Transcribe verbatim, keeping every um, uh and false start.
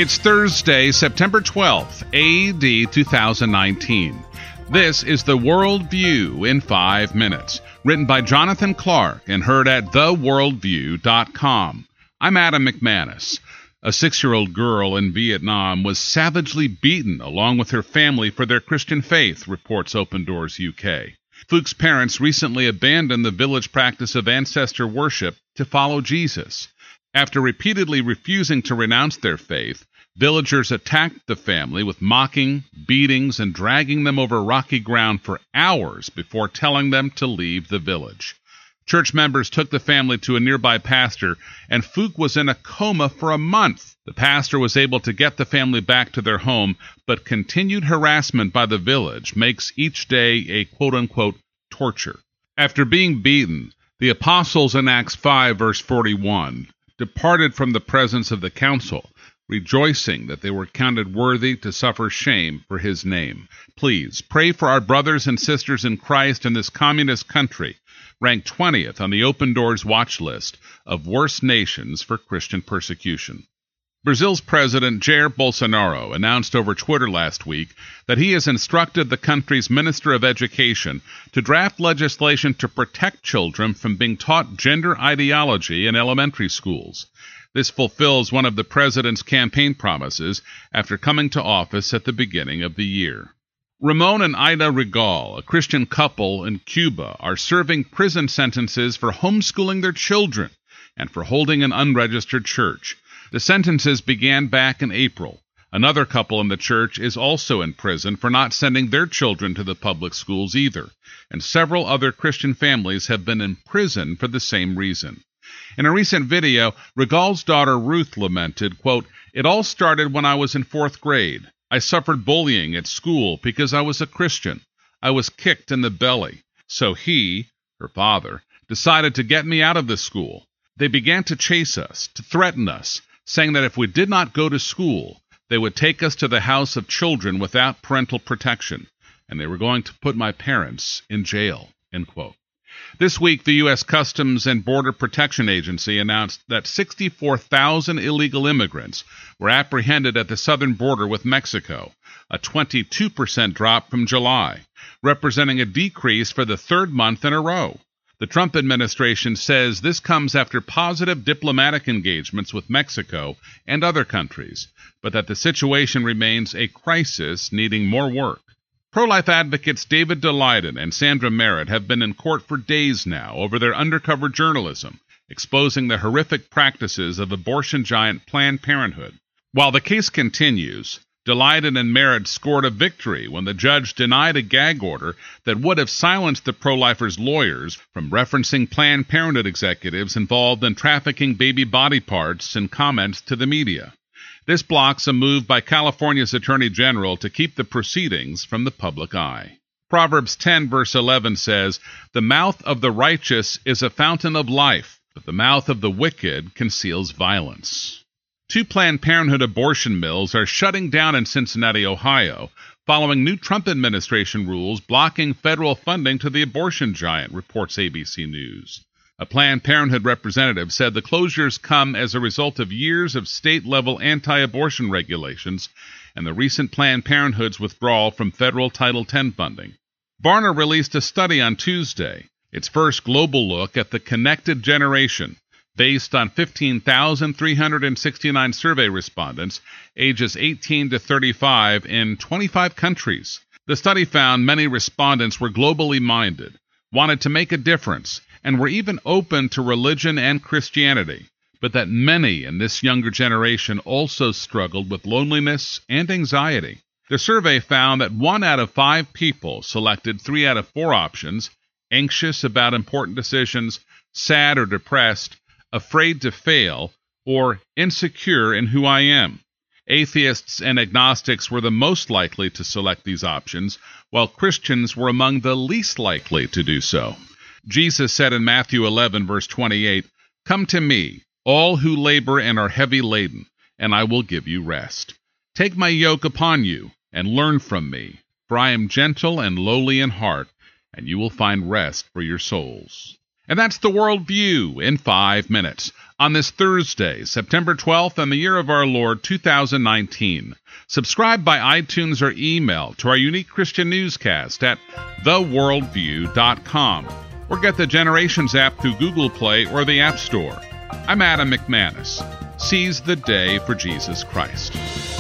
It's Thursday, September twelfth, A D two thousand nineteen. This is the World View in five minutes, written by Jonathan Clark and heard at the world view dot com. I'm Adam McManus. A six-year-old girl in Vietnam was savagely beaten along with her family for their Christian faith, reports Open Doors U K. Phuc's parents recently abandoned the village practice of ancestor worship to follow Jesus. After repeatedly refusing to renounce their faith, villagers attacked the family with mocking, beatings, and dragging them over rocky ground for hours before telling them to leave the village. Church members took the family to a nearby pastor, and Phuc was in a coma for a month. The pastor was able to get the family back to their home, but continued harassment by the village makes each day a quote-unquote torture. After being beaten, the apostles in Acts five, verse forty-one, departed from the presence of the council, rejoicing that they were counted worthy to suffer shame for his name. Please pray for our brothers and sisters in Christ in this communist country, ranked twentieth on the Open Doors watch list of worst nations for Christian persecution. Brazil's President Jair Bolsonaro announced over Twitter last week that he has instructed the country's Minister of Education to draft legislation to protect children from being taught gender ideology in elementary schools. This fulfills one of the president's campaign promises after coming to office at the beginning of the year. Ramon and Ida Regal, a Christian couple in Cuba, are serving prison sentences for homeschooling their children and for holding an unregistered church. The sentences began back in April. Another couple in the church is also in prison for not sending their children to the public schools either, and several other Christian families have been in prison for the same reason. In a recent video, Regal's daughter Ruth lamented, quote, "It all started when I was in fourth grade. I suffered bullying at school because I was a Christian. I was kicked in the belly. So he, her father, decided to get me out of the school. They began to chase us, to threaten us, saying that if we did not go to school, they would take us to the house of children without parental protection, and they were going to put my parents in jail," end quote. This week, the U S Customs and Border Protection Agency announced that sixty-four thousand illegal immigrants were apprehended at the southern border with Mexico, a twenty-two percent drop from July, representing a decrease for the third month in a row. The Trump administration says this comes after positive diplomatic engagements with Mexico and other countries, but that the situation remains a crisis needing more work. Pro-life advocates David Daleiden and Sandra Merritt have been in court for days now over their undercover journalism, exposing the horrific practices of abortion giant Planned Parenthood. While the case continues, Daleiden and Merritt scored a victory when the judge denied a gag order that would have silenced the pro-lifers' lawyers from referencing Planned Parenthood executives involved in trafficking baby body parts in comments to the media. This blocks a move by California's Attorney General to keep the proceedings from the public eye. Proverbs ten, verse eleven says, "The mouth of the righteous is a fountain of life, but the mouth of the wicked conceals violence." Two Planned Parenthood abortion mills are shutting down in Cincinnati, Ohio, following new Trump administration rules blocking federal funding to the abortion giant, reports A B C News. A Planned Parenthood representative said the closures come as a result of years of state-level anti-abortion regulations and the recent Planned Parenthood's withdrawal from federal Title ten funding. Barna released a study on Tuesday, its first global look at the connected generation, based on fifteen thousand three hundred sixty-nine survey respondents ages eighteen to thirty-five in twenty-five countries. The study found many respondents were globally minded, wanted to make a difference, and were even open to religion and Christianity, but that many in this younger generation also struggled with loneliness and anxiety. The survey found that one out of five people selected three out of four options: anxious about important decisions, sad or depressed, afraid to fail, or insecure in who I am. Atheists and agnostics were the most likely to select these options, while Christians were among the least likely to do so. Jesus said in Matthew eleven, verse twenty-eight, "Come to me, all who labor and are heavy laden, and I will give you rest. Take my yoke upon you, and learn from me, for I am gentle and lowly in heart, and you will find rest for your souls." And that's the World View in five minutes. on this Thursday, September twelfth, in the year of our Lord two thousand nineteen. Subscribe by iTunes or email to our unique Christian newscast at the worldview dot com, or get the Generations app through Google Play or the App Store. I'm Adam McManus. Seize the day for Jesus Christ.